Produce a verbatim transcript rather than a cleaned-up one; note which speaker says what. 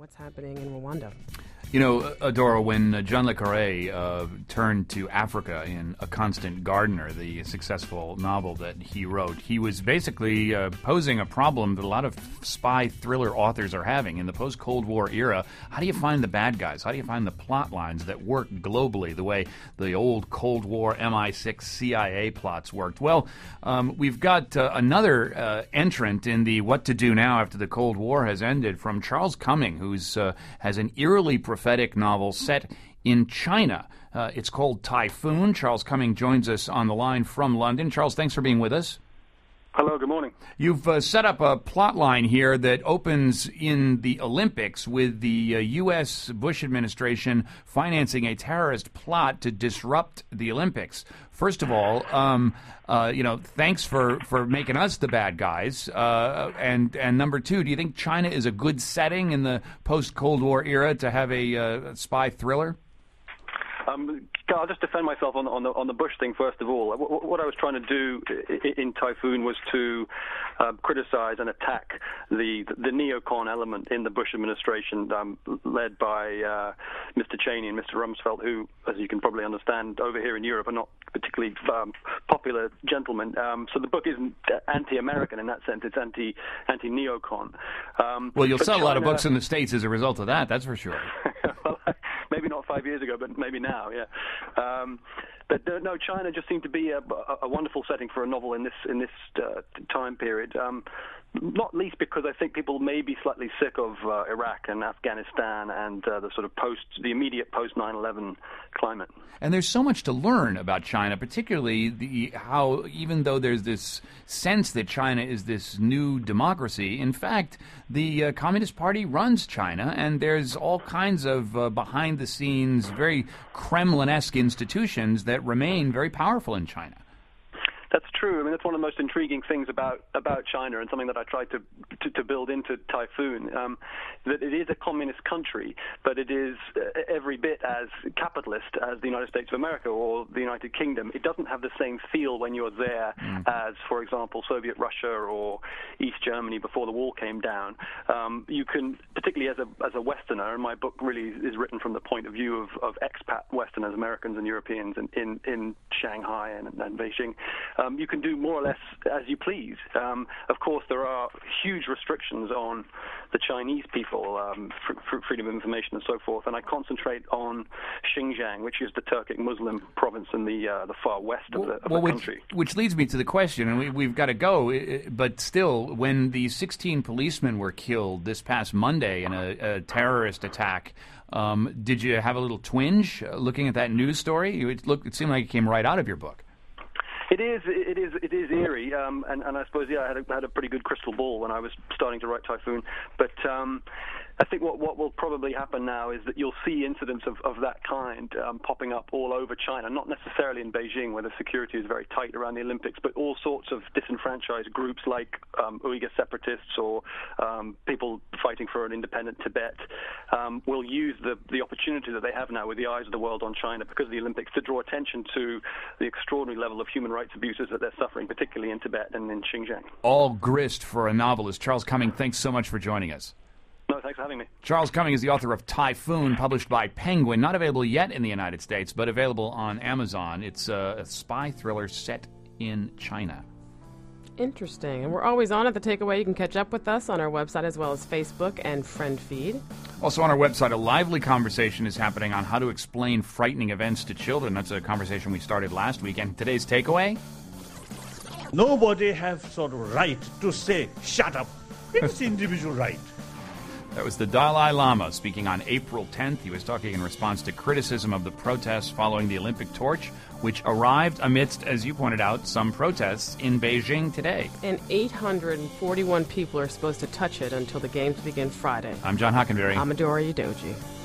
Speaker 1: what's happening in Rwanda.
Speaker 2: You know, Adora, when uh, John le Carré uh, turned to Africa in A Constant Gardener, the successful novel that he wrote, he was basically uh, posing a problem that a lot of spy thriller authors are having. In the post-Cold War era, how do you find the bad guys? How do you find the plot lines that work globally the way the old Cold War M I six C I A plots worked? Well, um, we've got uh, another uh, entrant in the What to Do Now After the Cold War has ended from Charles Cumming, who's uh, has an eerily prophetic novel set in China. Uh, it's called Typhoon. Charles Cumming joins us on the line from London. Charles, thanks for being with us.
Speaker 3: Hello, good morning.
Speaker 2: You've uh, set up a plot line here that opens in the Olympics with the uh, U S Bush administration financing a terrorist plot to disrupt the Olympics. First of all, um, uh, you know, thanks for, for making us the bad guys. Uh, and and number two, do you think China is a good setting in the post-Cold War era to have a uh, spy thriller?
Speaker 3: Um, I'll just defend myself on, on the on the Bush thing first of all. What, what I was trying to do in Typhoon was to uh, criticize and attack the the neocon element in the Bush administration, um, led by uh, Mister Cheney and Mister Rumsfeld, who, as you can probably understand, over here in Europe are not particularly um, popular gentlemen. Um, so the book isn't anti-American in that sense; it's anti anti neocon. Um,
Speaker 2: well, you'll sell
Speaker 3: China,
Speaker 2: a lot of books in the States as a result of that. That's for sure.
Speaker 3: well, maybe not five years ago, but maybe now. Yeah. Um, but uh, no, China just seemed to be a, a, a wonderful setting for a novel in this in this uh, time period. Um, not least because I think people may be slightly sick of uh, Iraq and Afghanistan and uh, the sort of post, the immediate post nine eleven climate.
Speaker 2: And there's so much to learn about China, particularly the how, even though there's this sense that China is this new democracy, in fact, the uh, Communist Party runs China, and there's all kinds of uh, behind-the-scenes, very Kremlin-esque institutions that remain very powerful in China.
Speaker 3: That's true. I mean, that's one of the most intriguing things about, about China, and something that I tried to to, to build into Typhoon. Um, that it is a communist country, but it is every bit as capitalist as the United States of America or the United Kingdom. It doesn't have the same feel when you're there mm. as, for example, Soviet Russia or East Germany before the wall came down. Um, you can, particularly as a as a Westerner, and my book really is written from the point of view of, of expat Westerners, Americans and Europeans in in, in Shanghai and, and Beijing. Um, you can do more or less as you please. Um, of course, there are huge restrictions on the Chinese people, um, fr- fr- freedom of information and so forth, and I concentrate on Xinjiang, which is the Turkic Muslim province in the uh, the far west of the, of
Speaker 2: well,
Speaker 3: the
Speaker 2: which,
Speaker 3: country.
Speaker 2: Which leads me to the question, and we, we've got to go, but still, when the sixteen policemen were killed this past Monday in a, a terrorist attack, um, did you have a little twinge looking at that news story? It, looked, it seemed like it came right out of your book.
Speaker 3: It is, it is, it is eerie, um, and, and I suppose, yeah, I had a, had a pretty good crystal ball when I was starting to write Typhoon. But um, I think what, what will probably happen now is that you'll see incidents of, of that kind um, popping up all over China, not necessarily in Beijing, where the security is very tight around the Olympics, but all sorts of disenfranchised groups like um, Uyghur separatists or um, people fighting for an independent Tibet um, will use the, the opportunity that they have now with the eyes of the world on China because of the Olympics to draw attention to the extraordinary level of human rights abuses that they're suffering, particularly in Tibet and in Xinjiang.
Speaker 2: All grist for a novelist. Charles Cumming, thanks so much for joining us.
Speaker 3: No, thanks for having me.
Speaker 2: Charles Cumming is the author of Typhoon, published by Penguin, not available yet in the United States, but available on Amazon. It's a, a spy thriller set in China.
Speaker 1: Interesting. And we're always on at The Takeaway. You can catch up with us on our website as well as Facebook and friend feed.
Speaker 2: Also on our website, a lively conversation is happening on how to explain frightening events to children. That's a conversation we started last week. And today's takeaway?
Speaker 4: Nobody has sort of right to say, shut up. It's individual right.
Speaker 2: That was the Dalai Lama speaking on April tenth. He was talking in response to criticism of the protests following the Olympic torch, which arrived amidst, as you pointed out, some protests in Beijing today.
Speaker 1: And eight hundred forty-one people are supposed to touch it until the games begin Friday.
Speaker 2: I'm John Hockenberry.
Speaker 1: I'm Adora Udoji.